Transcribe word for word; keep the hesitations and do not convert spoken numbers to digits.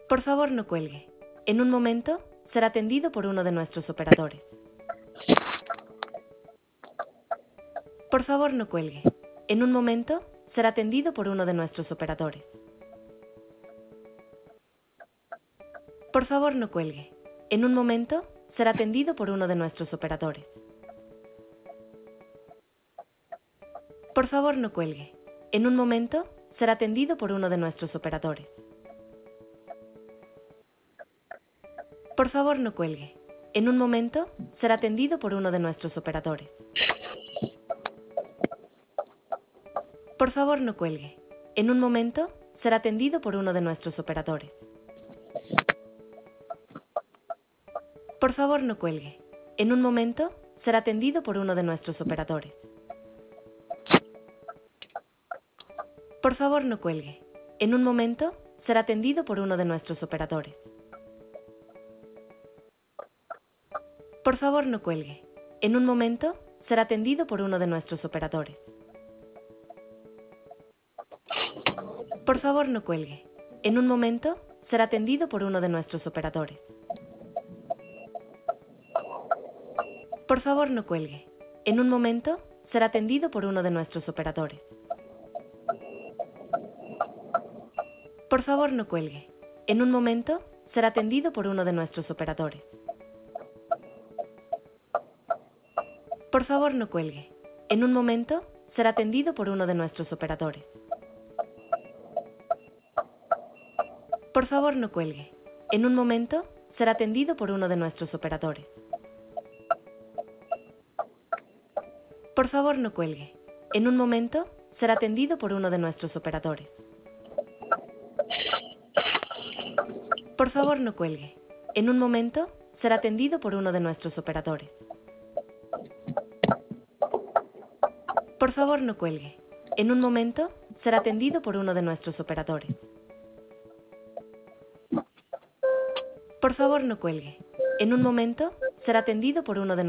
Por favor, no cuelgue. En un momento, será atendido por uno de nuestros operadores. Por favor, no cuelgue. En un momento, será atendido por uno de nuestros operadores. Por favor, no cuelgue. En un momento, será atendido por uno de nuestros operadores. Por favor, no cuelgue. En un momento, será atendido por uno de nuestros operadores. Por favor, no cuelgue. En un momento, será atendido por uno de nuestros operadores. Por favor, no cuelgue. En un momento, será atendido por uno de nuestros operadores. Por favor, no cuelgue. En un momento, será atendido por uno de nuestros operadores. Por favor, no cuelgue. En un momento, será atendido por uno de nuestros operadores. Por favor, no cuelgue. En un momento, será atendido por uno de nuestros operadores. Por favor, no cuelgue. En un momento, será atendido por uno de nuestros operadores. Por favor, no cuelgue. En un momento, será atendido por uno de nuestros operadores. Por favor, no cuelgue. En un momento, será atendido por uno de nuestros operadores. Por favor, no cuelgue. En un momento, será atendido por uno de nuestros operadores. Por favor, no cuelgue. En un momento, será atendido por uno de nuestros operadores. Por favor, no cuelgue. En un momento, será atendido por uno de nuestros operadores. Por favor, no cuelgue. En un momento, será atendido por uno de nuestros operadores. Por favor, no cuelgue. En un momento, será atendido por uno de nuestros operadores. Por favor, no cuelgue. En un momento, será atendido por uno de